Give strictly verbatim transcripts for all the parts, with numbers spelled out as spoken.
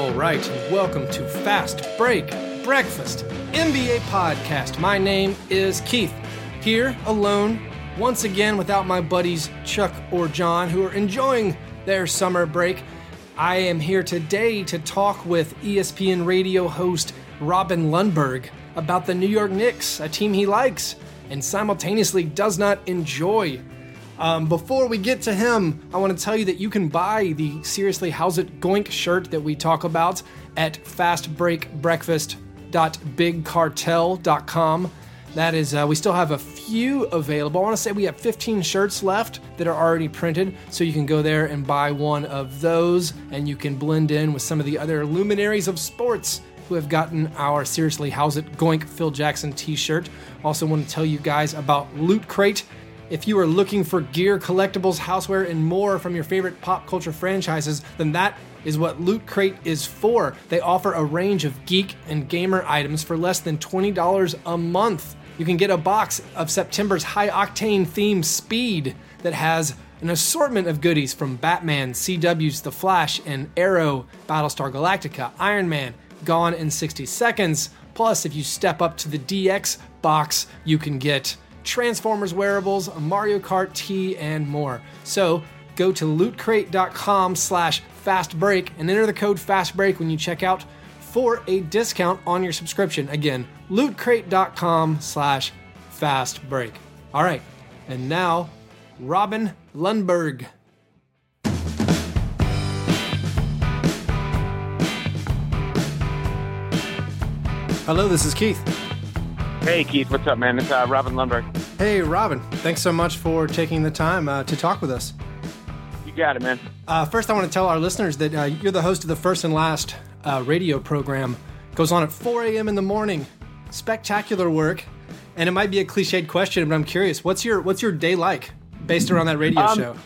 All right, and welcome to Fast Break Breakfast N B A Podcast. My name is Keith, here alone, once again without my buddies Chuck or John, who are enjoying their summer break. I am here today to talk with E S P N radio host Robin Lundberg about the New York Knicks, a team he likes and simultaneously does not enjoy. Um, before we get to him, I want to tell you that you can buy the Seriously How's It Goink shirt that we talk about at fast break breakfast dot big cartel dot com. That is, uh, we still have a few available. I want to say we have fifteen shirts left that are already printed, so you can go there and buy one of those, and you can blend in with some of the other luminaries of sports who have gotten our Seriously How's It Goink Phil Jackson t-shirt. Also want to tell you guys about Loot Crate. If you are looking for gear, collectibles, houseware, and more from your favorite pop culture franchises, then that is what Loot Crate is for. They offer a range of geek and gamer items for less than twenty dollars a month. You can get a box of September's high-octane themed Speed that has an assortment of goodies from Batman, C W's The Flash, and Arrow, Battlestar Galactica, Iron Man, Gone in sixty seconds. Plus, if you step up to the D X box, you can get Transformers wearables, a Mario Kart tee, and more. So go to lootcrate.com slash fastbreak and enter the code FASTBREAK when you check out for a discount on your subscription. Again, lootcrate.com slash fastbreak. All right, and now, Robin Lundberg. Hello, this is Keith. Hey, Keith. What's up, man? It's uh, Robin Lundberg. Hey, Robin. Thanks so much for taking the time uh, to talk with us. You got it, man. Uh, first, I want to tell our listeners that uh, you're the host of the First and Last uh, radio program. Goes on at four a.m. in the morning. Spectacular work. And it might be a cliched question, but I'm curious. What's your what's your day like based around that radio um, show?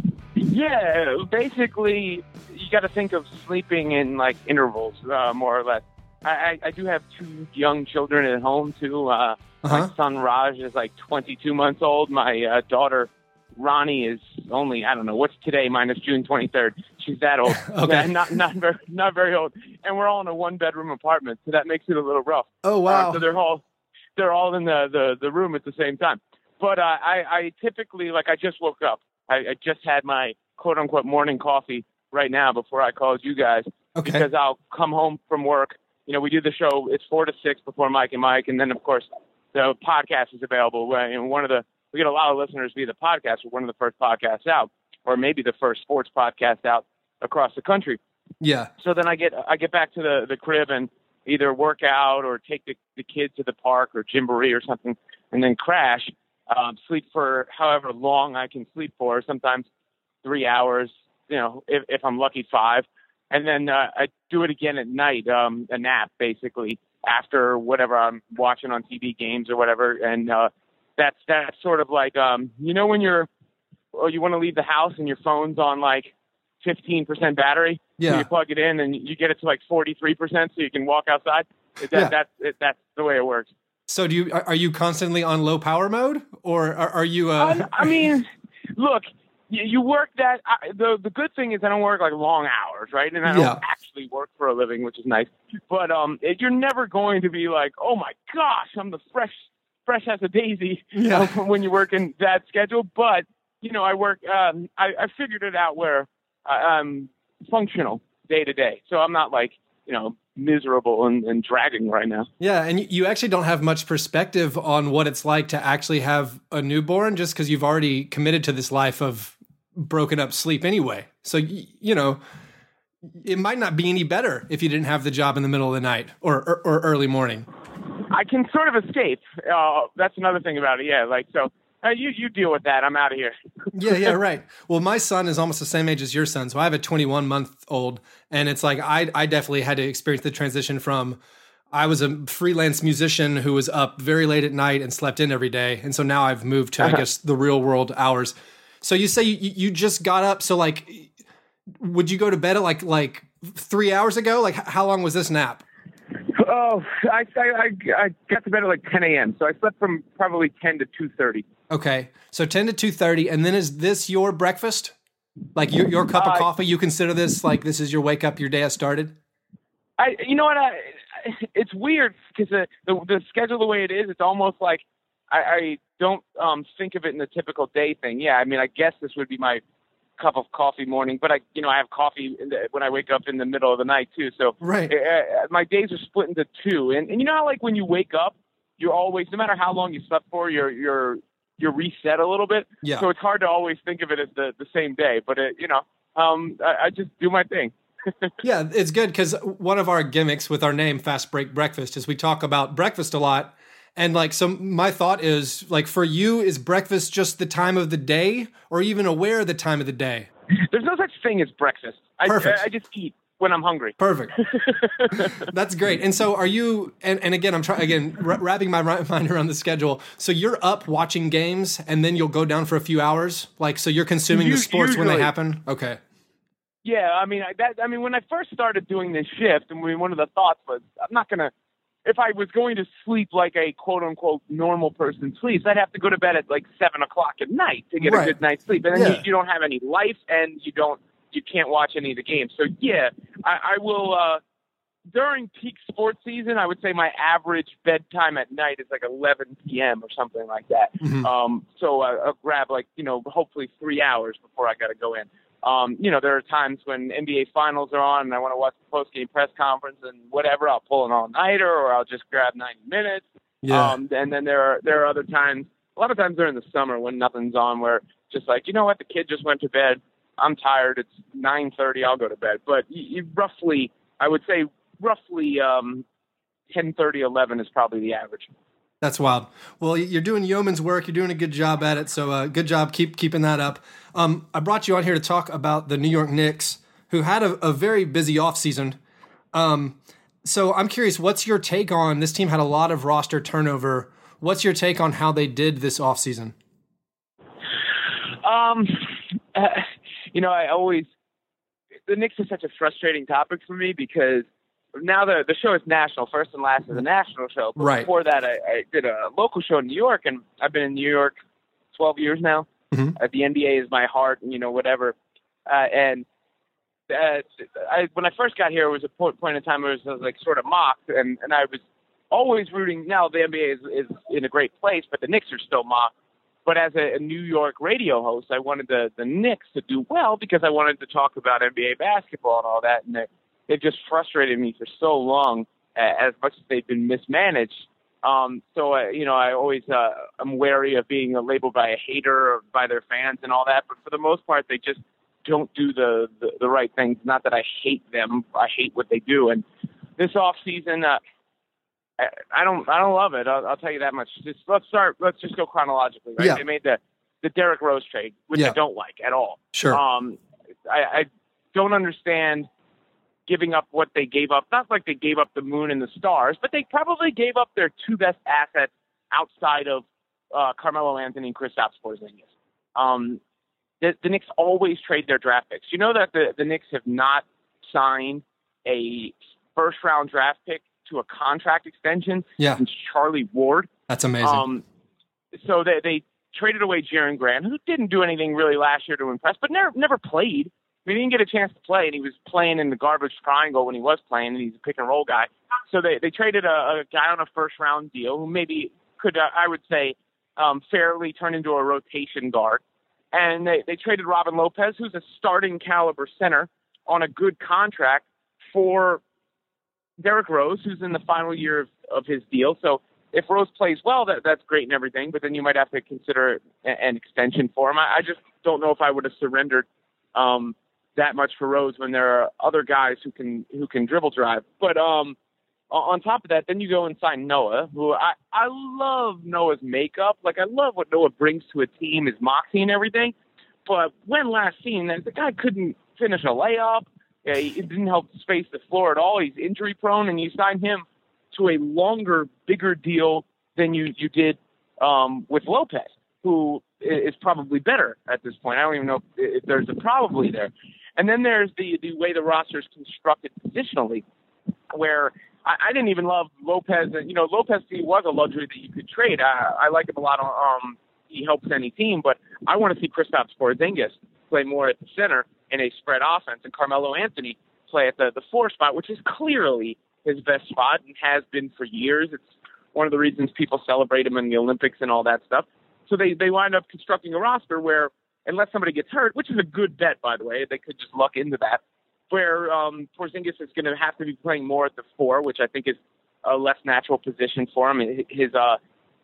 Yeah, basically, you got to think of sleeping in, like, intervals, uh, more or less. I, I do have two young children at home, too. Uh, uh-huh. My son, Raj, is like twenty-two months old. My uh, daughter, Ronnie, is only, I don't know, what's today minus June twenty-third? She's that old. Okay. Yeah, not, not, very, not very old. And we're all in a one-bedroom apartment, so that makes it a little rough. Oh, wow. Uh, so they're all, they're all in the, the, the room at the same time. But uh, I, I typically, like, I just woke up. I, I just had my quote-unquote morning coffee right now before I called you guys. Okay. Because I'll come home from work. You know, we do the show, it's four to six before Mike and Mike, and then, of course, the podcast is available. And one of the, we get a lot of listeners via the podcast. We're one of the first podcasts out, or maybe the first sports podcast out across the country. Yeah. So then I get I get back to the, the crib and either work out or take the, the kids to the park or Gymboree or something, and then crash, um, sleep for however long I can sleep for, sometimes three hours, you know, if, if I'm lucky, five. And then uh, I do it again at night, um, a nap, basically, after whatever I'm watching on T V, games or whatever. And uh, that's that's sort of like, um, you know, when you're, or you want to leave the house and your phone's on like fifteen percent battery. Yeah. So you plug it in and you get it to like forty-three percent so you can walk outside. That, Yeah. that's, it, that's the way it works. So do you are you constantly on low power mode, or are, are you? Uh... Um, I mean, look. You work that, I, the the good thing is I don't work like long hours, right? And I don't Yeah. actually work for a living, which is nice. But um, it, you're never going to be like, oh my gosh, I'm the fresh, fresh as a daisy Yeah. uh, when you work in that schedule. But, you know, I work, um, I, I figured it out where I'm functional day to day. So I'm not like, you know, miserable and, and dragging right now. Yeah, and you actually don't have much perspective on what it's like to actually have a newborn just because you've already committed to this life of broken up sleep anyway. So, you know, it might not be any better if you didn't have the job in the middle of the night or or, or early morning. I can sort of escape. Uh, that's another thing about it. Yeah, like, so uh, you, you deal with that. I'm out of here. Yeah, yeah, right. Well, my son is almost the same age as your son. So I have a twenty-one month old, and it's like I I definitely had to experience the transition from I was a freelance musician who was up very late at night and slept in every day. And so now I've moved to, I guess, the real world hours. So you say you, you just got up. So like, would you go to bed at like, like three hours ago? Like how long was this nap? Oh, I, I, I got to bed at like ten a.m. So I slept from probably ten to two thirty. Okay. So ten to two thirty. And then is this your breakfast? Like your, your cup of uh, coffee? You consider this like this is your wake up, your day has started? I, you know what? I, it's weird because the, the the schedule the way it is, it's almost like I, I don't um, think of it in the typical day thing. Yeah, I mean, I guess this would be my cup of coffee morning, but I, you know, I have coffee in the, when I wake up in the middle of the night too. So right. uh, my days are split into two, and, and you know how like when you wake up, you're always, no matter how long you slept for, you're you're you're reset a little bit. Yeah. So it's hard to always think of it as the, the same day, but it, you know, um, I, I just do my thing. Yeah, it's good because one of our gimmicks with our name, Fast Break Breakfast, is we talk about breakfast a lot. And like, so my thought is like, for you, is breakfast just the time of the day, or even aware of the time of the day? There's no such thing as breakfast. Perfect. I, I just eat when I'm hungry. Perfect. That's great. And so are you, and, and again, I'm trying, again, r- wrapping my mind around the schedule. So you're up watching games and then you'll go down for a few hours? Like, so you're consuming U- the sports usually. when they happen? Okay. Yeah, I mean, I, that, I mean, when I first started doing this shift, I mean, one of the thoughts was, I'm not going to, if I was going to sleep like a quote-unquote normal person sleeps, I'd have to go to bed at like seven o'clock at night to get right. a good night's sleep. And then yeah. you, you don't have any life, and you don't, you can't watch any of the games. So, yeah, I, I will, uh, during peak sports season, I would say my average bedtime at night is like eleven p.m. or something like that. Mm-hmm. Um, so I, I'll grab like, you know, hopefully three hours before I got to go in. Um, you know, there are times when N B A finals are on and I want to watch the post-game press conference and whatever, I'll pull an all-nighter or I'll just grab ninety minutes. Yeah. Um, and then there are, there are other times, a lot of times during the summer when nothing's on, where just like, you know what, the kid just went to bed. I'm tired. It's nine thirty. I'll go to bed. But you, you roughly, I would say roughly um, ten thirty, eleven is probably the average. That's wild. Well, you're doing yeoman's work. You're doing a good job at it. So uh, good job. Keep keeping that up. Um, I brought you on here to talk about the New York Knicks, who had a, a very busy offseason. Um, so I'm curious, what's your take on, this team had a lot of roster turnover. What's your take on how they did this offseason? Um, uh, you know, I always, the Knicks is such a frustrating topic for me because now the the show is national. First and Last is a national show. But right. Before that, I, I did a local show in New York, and I've been in New York twelve years now. Mm-hmm. Uh, the N B A is my heart, and you know whatever. Uh, and uh, I, when I first got here, it was a point, point in time where it was, like sort of mocked, and, and I was always rooting. Now the N B A is, is in a great place, but the Knicks are still mocked. But as a, a New York radio host, I wanted the the Knicks to do well because I wanted to talk about N B A basketball and all that, and they, they've just frustrated me for so long, uh, as much as they've been mismanaged. Um, so, uh, you know, I always, uh, I'm wary of being labeled by a hater or by their fans and all that. But for the most part, they just don't do the, the, the right things. Not that I hate them. I hate what they do. And this off season, uh, I, I don't, I don't love it. I'll, I'll tell you that much. Just let's start. Let's just go chronologically. Right? Yeah. They made the, the Derrick Rose trade, which yeah. I don't like at all. Sure. Um, I, I don't understand giving up what they gave up. Not like they gave up the moon and the stars, but they probably gave up their two best assets outside of uh, Carmelo Anthony and Kristaps Porzingis. Um, the, the Knicks always trade their draft picks. You know that the, the Knicks have not signed a first-round draft pick to a contract extension yeah. since Charlie Ward. That's amazing. Um, so they, they traded away Jaren Grant, who didn't do anything really last year to impress, but never never played. I mean, he didn't get a chance to play, and he was playing in the garbage triangle when he was playing, and he's a pick-and-roll guy. So they, they traded a, a guy on a first-round deal who maybe could, uh, I would say, um, fairly turn into a rotation guard. And they, they traded Robin Lopez, who's a starting caliber center, on a good contract for Derrick Rose, who's in the final year of, of his deal. So if Rose plays well, that that's great and everything, but then you might have to consider a, an extension for him. I, I just don't know if I would have surrendered um, that much for Rose when there are other guys who can who can dribble drive. But um, on top of that, then you go and sign Noah, who I, I love Noah's makeup. Like, I love what Noah brings to a team, his moxie and everything. But when last seen, the guy couldn't finish a layup. Yeah, he didn't help space the floor at all. He's injury prone, and you sign him to a longer, bigger deal than you, you did um, with Lopez, who is probably better at this point. I don't even know if, if there's a probably there. And then there's the, the way the roster is constructed positionally, where I, I didn't even love Lopez. You know, Lopez was a luxury that you could trade. I, I like him a lot. Um, he helps any team, but I want to see Kristaps Porzingis play more at the center in a spread offense, and Carmelo Anthony play at the, the four spot, which is clearly his best spot and has been for years. It's one of the reasons people celebrate him in the Olympics and all that stuff. So they, they wind up constructing a roster where, unless somebody gets hurt, which is a good bet, by the way, they could just luck into that, where um, Porzingis is going to have to be playing more at the four, which I think is a less natural position for him. His uh,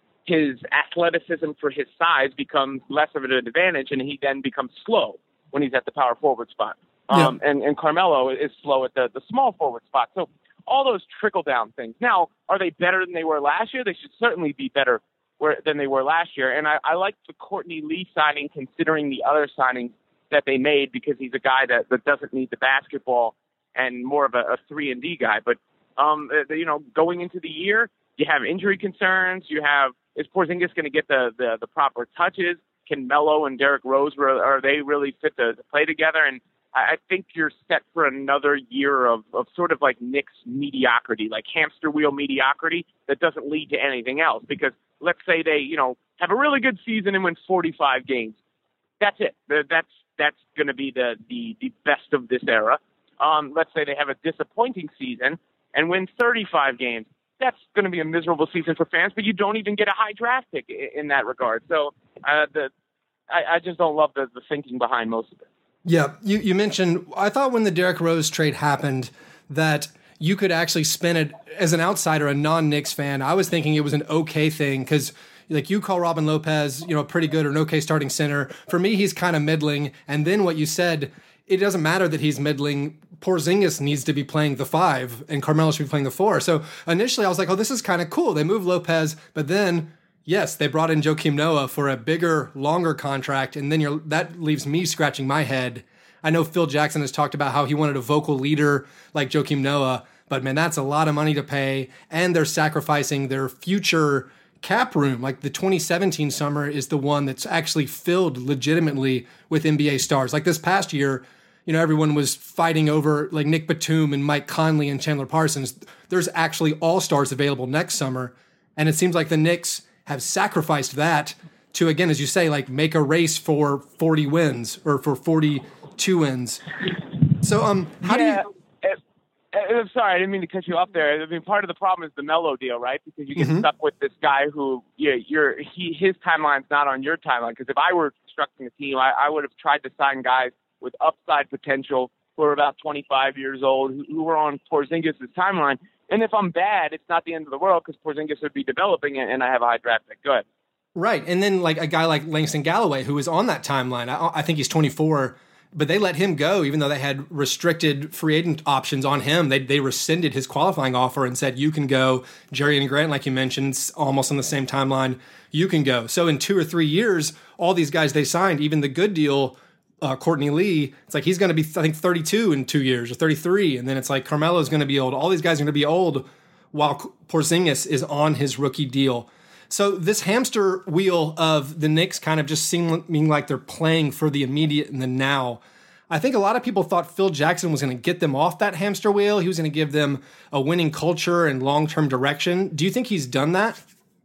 his athleticism for his size becomes less of an advantage, and he then becomes slow when he's at the power forward spot. Um, yeah. and, and Carmelo is slow at the, the small forward spot. So all those trickle-down things. Now, are they better than they were last year? They should certainly be better where, than they were last year. And I, I like the Courtney Lee signing considering the other signings that they made, because he's a guy that, that doesn't need the basketball and more of a, a three and D guy. But, um, the, you know, going into the year, you have injury concerns. You have, is Porzingis going to get the, the, the proper touches? Can Melo and Derrick Rose, are they really fit to, to play together? And I think you're set for another year of, of sort of like Knicks mediocrity, like hamster wheel mediocrity that doesn't lead to anything else. Because let's say they, you know, have a really good season and win forty-five games. That's it. That's that's going to be the, the, the best of this era. Um, let's say they have a disappointing season and win thirty-five games. That's going to be a miserable season for fans, but you don't even get a high draft pick in that regard. So uh, the I, I just don't love the, the thinking behind most of it. Yeah, you, you mentioned, I thought when the Derrick Rose trade happened that you could actually spin it as an outsider, a non-Knicks fan. I was thinking it was an okay thing because, like, you call Robin Lopez, you know, pretty good or an okay starting center. For me, he's kind of middling. And then what you said, it doesn't matter that he's middling. Porzingis needs to be playing the five and Carmelo should be playing the four. So initially I was like, oh, this is kind of cool. They moved Lopez, but then yes, they brought in Joakim Noah for a bigger, longer contract, and then you're, that leaves me scratching my head. I know Phil Jackson has talked about how he wanted a vocal leader like Joakim Noah, but man, that's a lot of money to pay, and they're sacrificing their future cap room. Like the twenty seventeen summer is the one that's actually filled legitimately with N B A stars. Like this past year, you know, everyone was fighting over like Nick Batum and Mike Conley and Chandler Parsons. There's actually all-stars available next summer, and it seems like the Knicks have sacrificed that to, again, as you say, like make a race for forty wins or for forty-two wins. So, um, how yeah, do you? I'm sorry, I didn't mean to cut you off there. I mean, part of the problem is the Melo deal, right? Because you get mm-hmm. stuck with this guy who, yeah, you're he his timeline's not on your timeline. Because if I were constructing a team, I, I would have tried to sign guys with upside potential who are about twenty-five years old, who, who were on Porzingis' timeline. And if I'm bad, it's not the end of the world because Porzingis would be developing and I have a high draft pick. Go ahead. Right. And then like a guy like Langston Galloway, who was on that timeline, I, I think he's twenty-four, but they let him go even though they had restricted free agent options on him. They they rescinded his qualifying offer and said, you can go. Jerry Grant, like you mentioned, almost on the same timeline, you can go. So in two or three years, all these guys they signed, even the good deal, Uh, Courtney Lee, it's like he's going to be, I think, thirty-two in two years or thirty-three. And then it's like Carmelo's going to be old. All these guys are going to be old while Porzingis is on his rookie deal. So this hamster wheel of the Knicks kind of just seeming like they're playing for the immediate and the now. I think a lot of people thought Phil Jackson was going to get them off that hamster wheel. He was going to give them a winning culture and long-term direction. Do you think he's done that?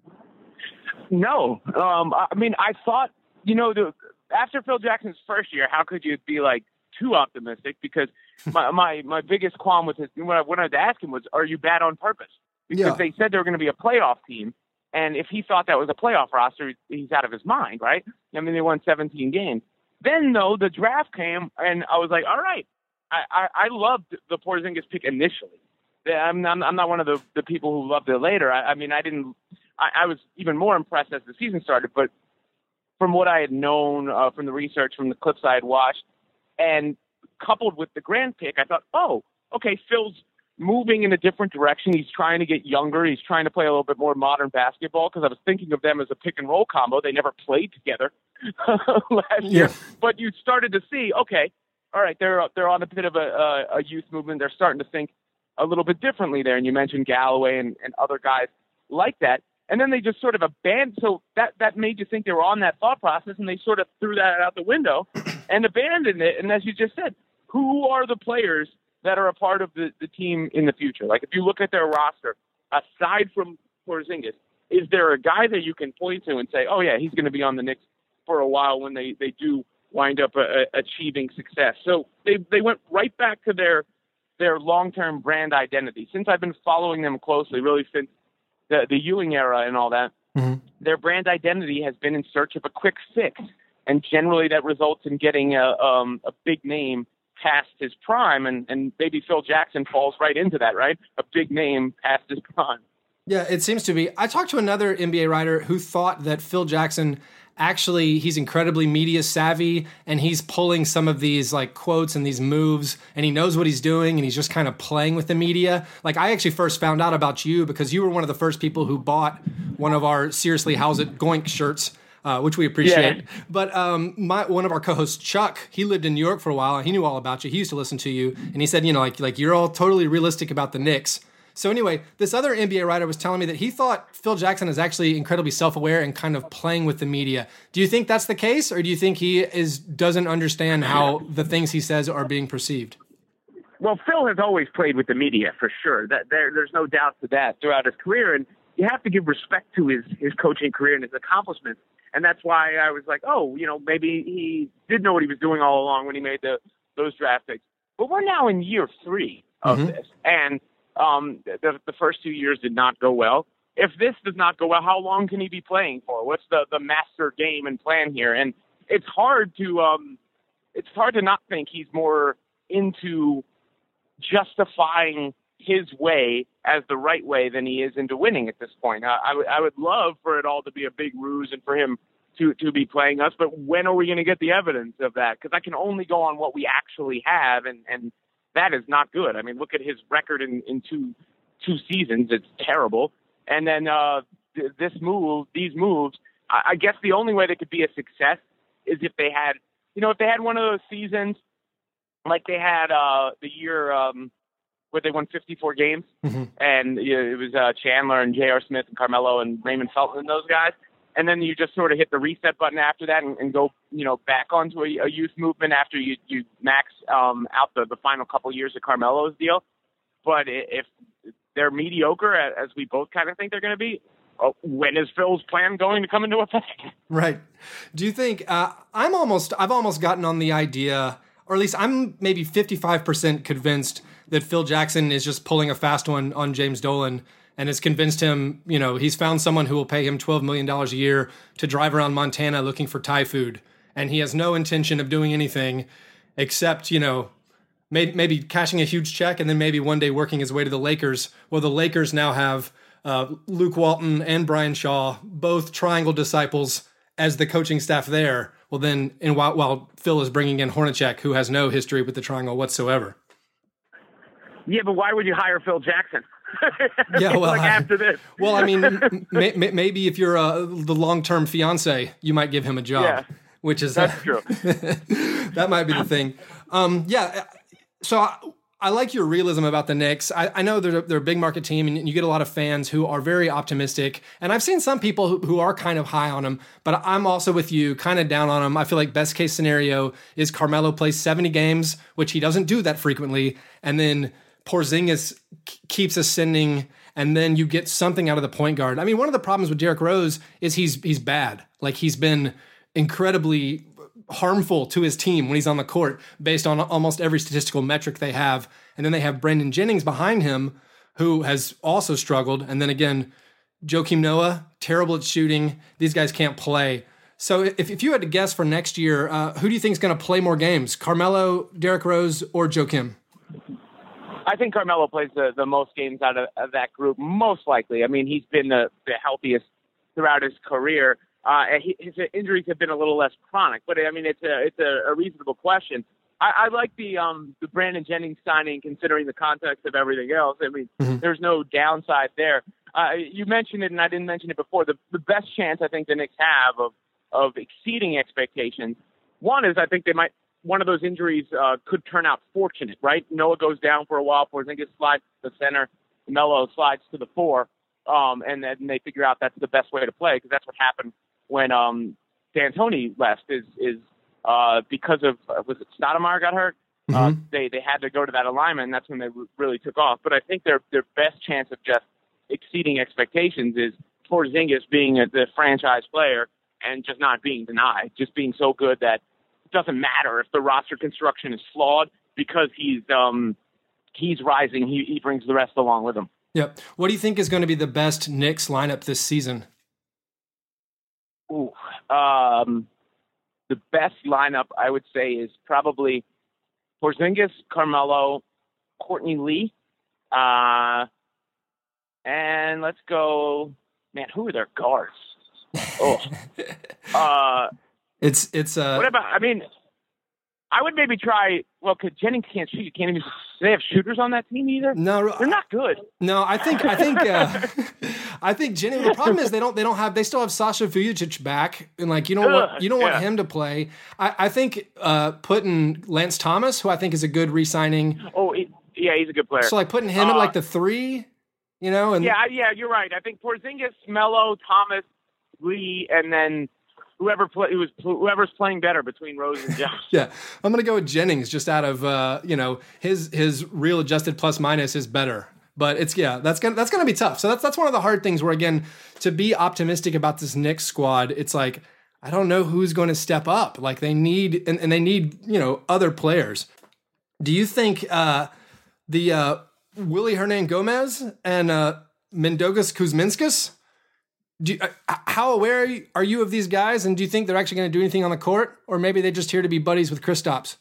No. Um, I mean, I thought, you know, the after Phil Jackson's first year, how could you be like too optimistic? Because my my, my biggest qualm with his when I wanted to ask him was, are you bad on purpose? Because yeah. they said they were going to be a playoff team, and if he thought that was a playoff roster, he's out of his mind, right? I mean, they won seventeen games. Then though the draft came, and I was like, all right, I I, I loved the Porzingis pick initially. I'm I'm, I'm not one of the, the people who loved it later. I, I mean, I didn't. I, I was even more impressed as the season started, but from what I had known, uh, from the research, from the clips I had watched, and coupled with the Grant pick, I thought, oh, okay, Phil's moving in a different direction. He's trying to get younger. He's trying to play a little bit more modern basketball, because I was thinking of them as a pick-and-roll combo. They never played together last year. Yeah. But you started to see, okay, all right, they're they're on a bit of a, a, a youth movement. They're starting to think a little bit differently there. And you mentioned Galloway and, and other guys like that. And then they just sort of abandoned. So that, that made you think they were on that thought process, and they sort of threw that out the window and abandoned it. And as you just said, who are the players that are a part of the, the team in the future? Like if you look at their roster, aside from Porzingis, is there a guy that you can point to and say, oh yeah, he's going to be on the Knicks for a while when they, they do wind up uh, achieving success? So they, they went right back to their, their long-term brand identity. Since I've been following them closely, really since the, the Ewing era and all that, mm-hmm. their brand identity has been in search of a quick fix. And generally that results in getting a, um, a big name past his prime. And, and maybe Phil Jackson falls right into that, right? A big name past his prime. Yeah, it seems to be. I talked to another N B A writer who thought that Phil Jackson actually, he's incredibly media savvy, and he's pulling some of these like quotes and these moves, and he knows what he's doing, and he's just kind of playing with the media. Like, I actually first found out about you because you were one of the first people who bought one of our Seriously How's It Goink shirts, uh, which we appreciate. Yeah. But um, my one of our co-hosts, Chuck, he lived in New York for a while, and he knew all about you. He used to listen to you, and he said, you know, like like you're all totally realistic about the Knicks. So anyway, this other N B A writer was telling me that he thought Phil Jackson is actually incredibly self-aware and kind of playing with the media. Do you think that's the case, or do you think he is doesn't understand how the things he says are being perceived? Well, Phil has always played with the media, for sure. That there, there's no doubt to that throughout his career, and you have to give respect to his, his coaching career and his accomplishments. And that's why I was like, oh, you know, maybe he did know what he was doing all along when he made the those draft picks. But we're now in year three of mm-hmm. this, and Um, the, the first two years did not go well. If this does not go well, how long can he be playing for? What's the, the master game and plan here? And it's hard to um, it's hard to not think he's more into justifying his way as the right way than he is into winning at this point. I, I, w- I would love for it all to be a big ruse and for him to, to be playing us, but when are we going to get the evidence of that? Because I can only go on what we actually have, and, and that is not good. I mean, look at his record in, in two two seasons. It's terrible. And then uh, th- this move, these moves, I-, I guess the only way they could be a success is if they had, you know, if they had one of those seasons like they had uh, the year um, where they won fifty-four games, mm-hmm. and you know, it was uh, Chandler and J R. Smith and Carmelo and Raymond Felton and those guys. And then you just sort of hit the reset button after that and, and go, you know, back onto a, a youth movement after you, you max um, out the, the final couple years of Carmelo's deal. But if they're mediocre, as we both kind of think they're going to be, oh, when is Phil's plan going to come into effect? Right. Do you think uh, I'm almost, I've almost gotten on the idea, or at least I'm maybe fifty-five percent convinced that Phil Jackson is just pulling a fast one on James Dolan, and has convinced him, you know, he's found someone who will pay him twelve million dollars a year to drive around Montana looking for Thai food. And he has no intention of doing anything except, you know, maybe, maybe cashing a huge check and then maybe one day working his way to the Lakers. Well, the Lakers now have uh, Luke Walton and Brian Shaw, both Triangle disciples, as the coaching staff there. Well, then, and while, while Phil is bringing in Hornacek, who has no history with the Triangle whatsoever. Yeah, but why would you hire Phil Jackson? Yeah, well, like after this. Well, I mean, may, may, maybe if you're uh, the long-term fiance, you might give him a job. Yeah, which is that's uh, true. That might be the thing. Um, yeah, so I, I like your realism about the Knicks. I, I know they're they're a big market team, and you get a lot of fans who are very optimistic. And I've seen some people who, who are kind of high on them, but I'm also with you, kind of down on them. I feel like best case scenario is Carmelo plays seventy games, which he doesn't do that frequently, and then Porzingis keeps ascending, and then you get something out of the point guard. I mean, one of the problems with Derrick Rose is he's he's bad. Like, he's been incredibly harmful to his team when he's on the court based on almost every statistical metric they have. And then they have Brandon Jennings behind him, who has also struggled. And then again, Joakim Noah, terrible at shooting. These guys can't play. So if, if you had to guess for next year, uh, who do you think is going to play more games? Carmelo, Derrick Rose, or Joakim? I think Carmelo plays the, the most games out of, of that group, most likely. I mean, he's been the, the healthiest throughout his career. Uh, he, his injuries have been a little less chronic, but I mean, it's a it's a, a reasonable question. I, I like the um the Brandon Jennings signing, considering the context of everything else. I mean, mm-hmm. there's no downside there. Uh, you mentioned it, and I didn't mention it before. The the best chance I think the Knicks have of of exceeding expectations. One is I think they might. One of those injuries uh, could turn out fortunate, right? Noah goes down for a while, Porzingis slides to the center, Melo slides to the four, um, and then they figure out that's the best way to play, because that's what happened when um, D'Antoni left. Is is uh, because of uh, was it Stoudemire got hurt? Mm-hmm. Uh, they they had to go to that alignment, and that's when they re- really took off. But I think their their best chance of just exceeding expectations is Porzingis being a, the franchise player and just not being denied, just being so good that doesn't matter if the roster construction is flawed, because he's um he's rising, he, he brings the rest along with him. Yep. What do you think is going to be the best Knicks lineup this season? Ooh, um, the best lineup, I would say, is probably Porzingis, Carmelo, Courtney Lee, uh, and let's go, man, who are their guards? Oh, uh, it's, it's, uh, what about, I mean, I would maybe try, well, because Jennings can't shoot. You can't even, do they have shooters on that team either? No. They're not good. No, I think, I think, uh, I think Jennings, the problem is they don't, they don't have, they still have Sasha Vujacic back. And like, you don't Ugh, want, you don't yeah. want him to play. I, I think, uh, putting Lance Thomas, who I think is a good re-signing. Oh, he, yeah, he's a good player. So like putting him uh, at like the three, you know? And yeah, yeah, you're right. I think Porzingis, Melo, Thomas, Lee, and then whoever play, who was, whoever's playing better between Rose and Jones. Yeah, I'm gonna go with Jennings just out of uh, you know his his real adjusted plus minus is better, but it's yeah that's gonna that's gonna be tough. So that's that's one of the hard things where again to be optimistic about this Knicks squad, it's like I don't know who's going to step up. Like they need and, and they need you know other players. Do you think uh, the uh, Willie Hernan Gomez and uh, Mindaugas Kuzminskas? Do you, uh, how aware are you of these guys, and do you think they're actually going to do anything on the court, or maybe they're just here to be buddies with Kristaps?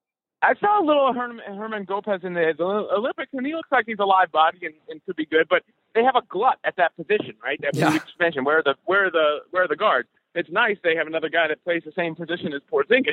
I saw a little Herman, Herman Gomez in the, the Olympics, and he looks like he's a live body and, and could be good. But they have a glut at that position, right? That yeah. we just mentioned. Where are the where are the where are the guards? It's nice they have another guy that plays the same position as Porzingis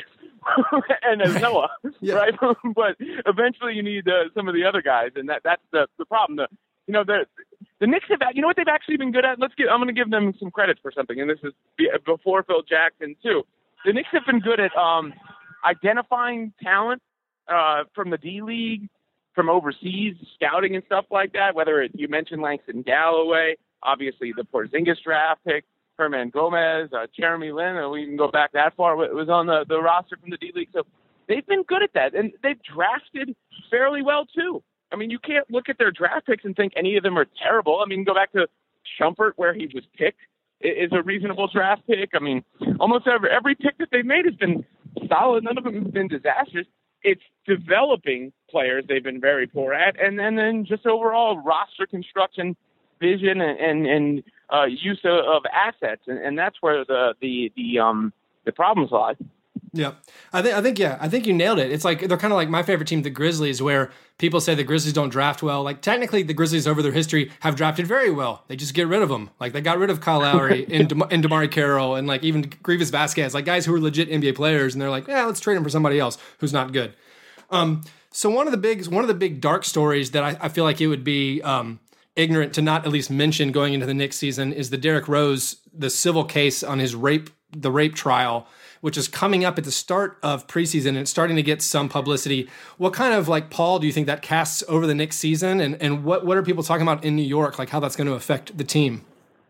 and as Noah, yeah. right? But eventually you need uh, some of the other guys, and that that's the the problem. The, you know the. The Knicks have, you know what they've actually been good at? Let's get, I'm going to give them some credit for something, and this is before Phil Jackson too. The Knicks have been good at um, identifying talent uh, from the D League, from overseas, scouting and stuff like that. Whether it, you mentioned Langston Galloway, obviously the Porzingis draft pick, Herman Gomez, uh, Jeremy Lin, and we can go back that far. It was on the, the roster from the D League, so they've been good at that, and they've drafted fairly well too. I mean, you can't look at their draft picks and think any of them are terrible. I mean, go back to Shumpert, where he was picked, is a reasonable draft pick. I mean, almost every, every pick that they've made has been solid. None of them have been disastrous. It's developing players they've been very poor at, and, and then just overall roster construction, vision, and and, and uh, use of, of assets, and, and that's where the the the um the problems lie. Yeah, I think I think yeah, I think you nailed it. It's like they're kind of like my favorite team, the Grizzlies, where people say the Grizzlies don't draft well. Like technically, the Grizzlies over their history have drafted very well. They just get rid of them. Like they got rid of Kyle Lowry and De- and Damari Carroll and like even Grievous Vasquez, like guys who are legit N B A players, and they're like, yeah, let's trade them for somebody else who's not good. Um, so one of the big one of the big dark stories that I, I feel like it would be um, ignorant to not at least mention going into the Knicks season is the Derrick Rose, the civil case on his rape, the rape trial, which is coming up at the start of preseason and it's starting to get some publicity. What kind of like pall do you think that casts over the Knicks season, and, and what, what are people talking about in New York, like how that's going to affect the team?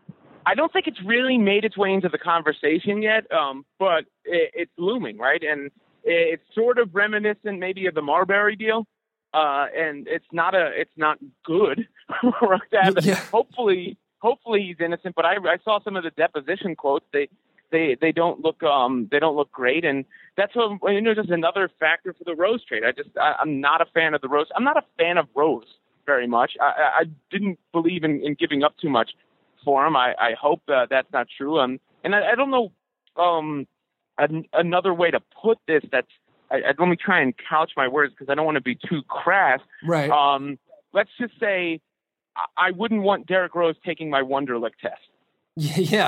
I don't think it's really made its way into the conversation yet, um, but it, it's looming, right? And it's sort of reminiscent maybe of the Marbury deal, uh, and it's not a it's not good. Right? Yeah. Hopefully, hopefully he's innocent. But I, I saw some of the deposition quotes. They They they don't look um they don't look great, and that's what, you know, just another factor for the Rose trade. I just I, I'm not a fan of the Rose. I'm not a fan of Rose very much. I, I didn't believe in, in giving up too much for him. I, I hope uh, that's not true. Um, and I, I don't know um an, another way to put this. That's I, I, let me try and couch my words because I don't want to be too crass. Right. Um, let's just say I, I wouldn't want Derrick Rose taking my Wonderlic test. Yeah.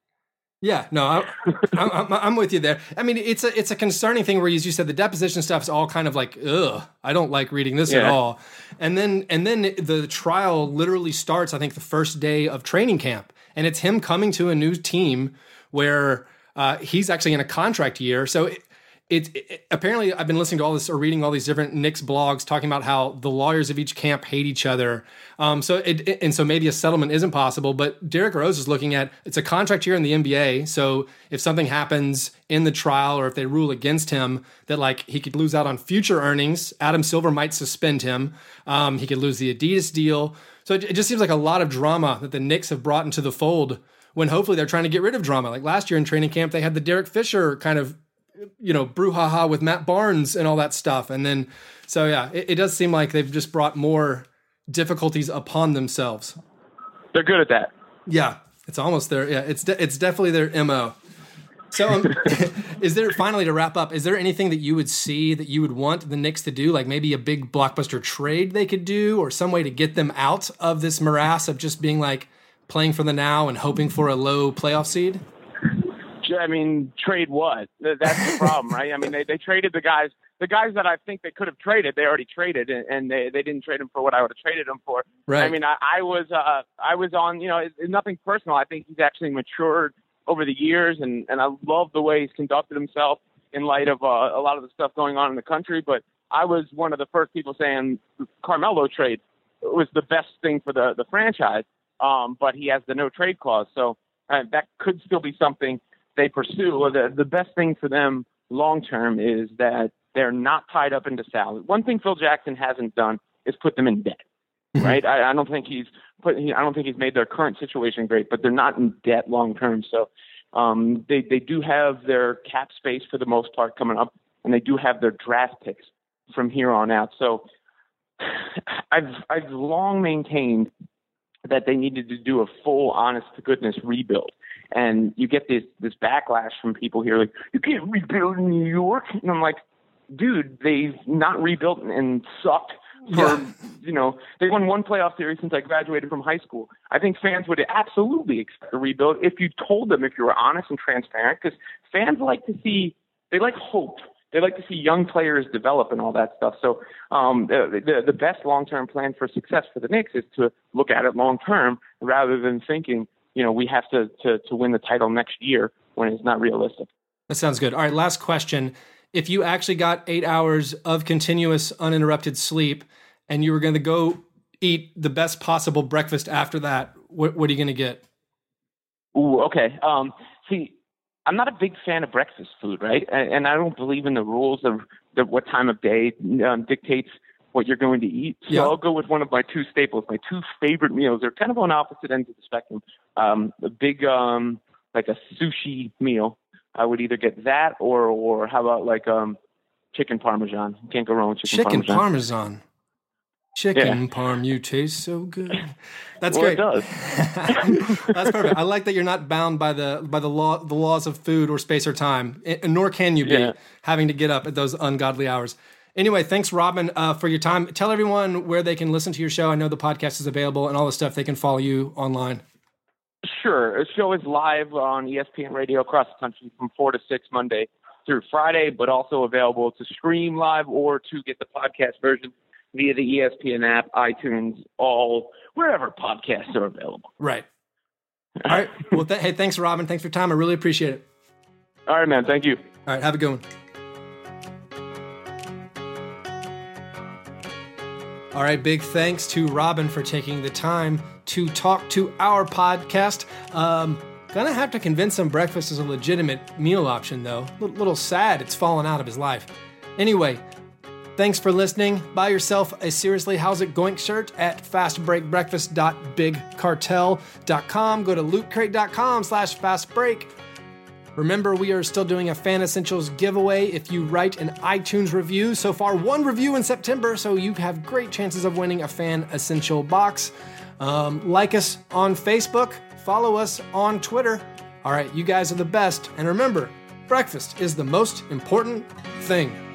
Yeah, no, I, I'm, I'm with you there. I mean, it's a it's a concerning thing where, as you said, the deposition stuff is all kind of like, ugh, I don't like reading this yeah. at all. And then and then the trial literally starts, I think, the first day of training camp, and it's him coming to a new team where uh, he's actually in a contract year. So it, it, it apparently I've been listening to all this or reading all these different Knicks blogs talking about how the lawyers of each camp hate each other. Um, so it, it, and so maybe a settlement isn't possible, but Derrick Rose is looking at, it's a contract year in the N B A. So if something happens in the trial or if they rule against him, that like he could lose out on future earnings. Adam Silver might suspend him. Um, he could lose the Adidas deal. So it, it just seems like a lot of drama that the Knicks have brought into the fold when hopefully they're trying to get rid of drama. Like last year in training camp, they had the Derek Fisher kind of you know, brouhaha with Matt Barnes and all that stuff. And then, so yeah, it, it does seem like they've just brought more difficulties upon themselves. They're good at that. Yeah, it's almost their, yeah, it's de- it's definitely their M O. So um, is there, finally to wrap up, is there anything that you would see that you would want the Knicks to do? Like maybe a big blockbuster trade they could do, or some way to get them out of this morass of just being like playing for the now and hoping for a low playoff seed? I mean, trade what? That's the problem, right? I mean, they, they traded the guys, the guys that I think they could have traded, they already traded, and, and they, they didn't trade them for what I would have traded them for. Right. I mean, I, I was uh, I was on, you know, it's, it's nothing personal. I think he's actually matured over the years, and, and I love the way he's conducted himself in light of uh, a lot of the stuff going on in the country. But I was one of the first people saying Carmelo trade was the best thing for the, the franchise, um, but he has the no trade clause. So uh, that could still be something they pursue. Or the, the best thing for them long term is that they're not tied up into salary. One thing Phil Jackson hasn't done is put them in debt, right? I, I don't think he's put. He, I don't think he's made their current situation great, but they're not in debt long term. So um, they they do have their cap space for the most part coming up, and they do have their draft picks from here on out. So I've I've long maintained that they needed to do a full, honest to goodness rebuild. And you get this this backlash from people here, like, you can't rebuild in New York. And I'm like, dude, they've not rebuilt and sucked for, yeah. you know, they won one playoff series since I graduated from high school. I think fans would absolutely expect a rebuild if you told them, if you were honest and transparent, because fans like to see, they like hope. They like to see young players develop and all that stuff. So um, the, the, the best long-term plan for success for the Knicks is to look at it long-term rather than thinking, you know, we have to, to, to win the title next year when it's not realistic. That sounds good. All right, last question. If you actually got eight hours of continuous uninterrupted sleep and you were going to go eat the best possible breakfast after that, what, what are you going to get? Ooh, okay. Um, see, I'm not a big fan of breakfast food, right? And, and I don't believe in the rules of the, what time of day um, dictates what you're going to eat. So yeah. I'll go with one of my two staples, my two favorite meals. They're kind of on opposite ends of the spectrum. Um, a big, um, like a sushi meal. I would either get that or, or how about like um, chicken Parmesan? You can't go wrong with chicken, chicken Parmesan. Parmesan. Chicken yeah. parm, you taste so good. That's well, great. It does. That's perfect. I like that you're not bound by the by the law the laws of food or space or time, and nor can you be yeah. having to get up at those ungodly hours. Anyway, thanks, Robin, uh, for your time. Tell everyone where they can listen to your show. I know the podcast is available and all the stuff. They can follow you online. Sure. The show is live on E S P N Radio across the country from four to six Monday through Friday, but also available to stream live or to get the podcast version via the E S P N app, iTunes, all wherever podcasts are available. Right. All right. Well, th- hey, thanks, Robin. Thanks for your time. I really appreciate it. All right, man. Thank you. All right. Have a good one. All right, big thanks to Robin for taking the time to talk to our podcast. Um, gonna have to convince him breakfast is a legitimate meal option, though. A little, little sad it's fallen out of his life. Anyway, thanks for listening. Buy yourself a Seriously How's It Goink shirt at fast break breakfast dot big cartel dot com. Go to loot crate dot com slash fast break. Remember, we are still doing a Fan Essentials giveaway if you write an iTunes review. So far, one review in September, so you have great chances of winning a Fan Essential box. Um, like us on Facebook. Follow us on Twitter. All right, you guys are the best. And remember, breakfast is the most important thing.